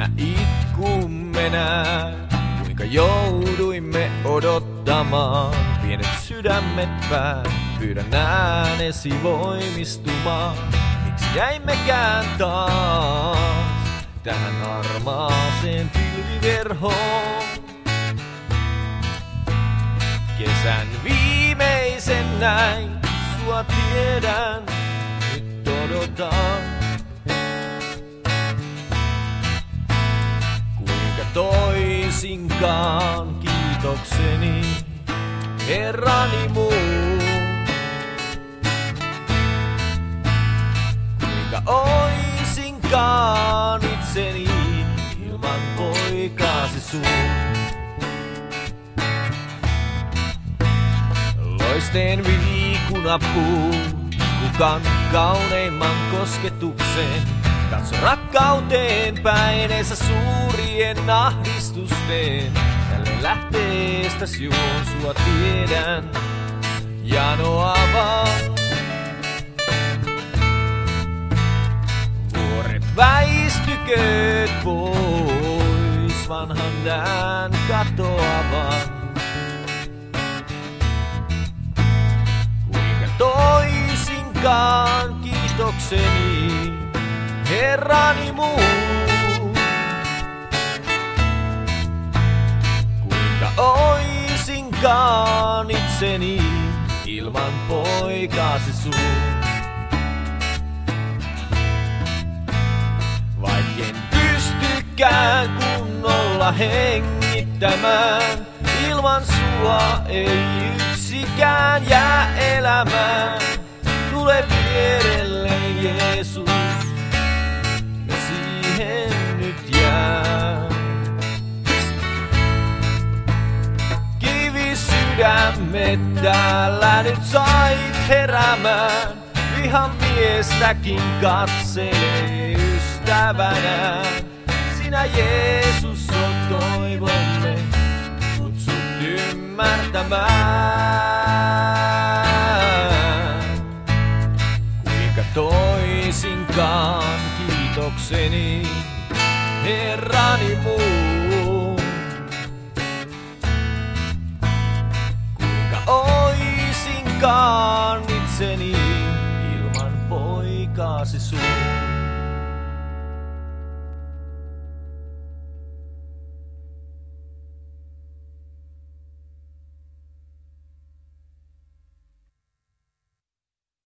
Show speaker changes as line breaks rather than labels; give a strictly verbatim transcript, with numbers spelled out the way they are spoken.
minä itkumme näen, kuinka jouduimme odottamaan. Pienet sydämet pään, pyydän äänesi voimistumaan. Miksi jäimmekään taas tähän harmaaseen pilviverhoon? Kesän viimeisen näin, sua tiedän, nyt odotan. Kuinka toisinkaan kiitokseni Herrani muun. Kuinka oisinkaan itseni ilman poikaasi sun. Loisteen viikunapuu, kukan kauneimman kosketuksen. Katso rakkauteen päineensä suurien ahdistusten. Jälleen lähteestäs juon, sua tiedän, janoavaa. Vuoret väistykööt pois, vanhan dään katoavan. Toisinkaan kiitokseni Herrani muun. Kuinka oisinkaan itseni ilman poikasi sun. Vaikken pystykään kunnolla hengittämään, ilman sua ei yksikään jää elämään. Tule vierelle Jeesus, ja siihen nyt jää. Kivisydämet täällä nyt sait heräämään. Vihan miestäkin katselee ystävänään. Sinä Jeesus on toivomme, kutsut ymmärtämään. Kuinka toisinkaan kiitokseni Herrani muun. Kuinka oisinkaan itseni ilman poikasi sun.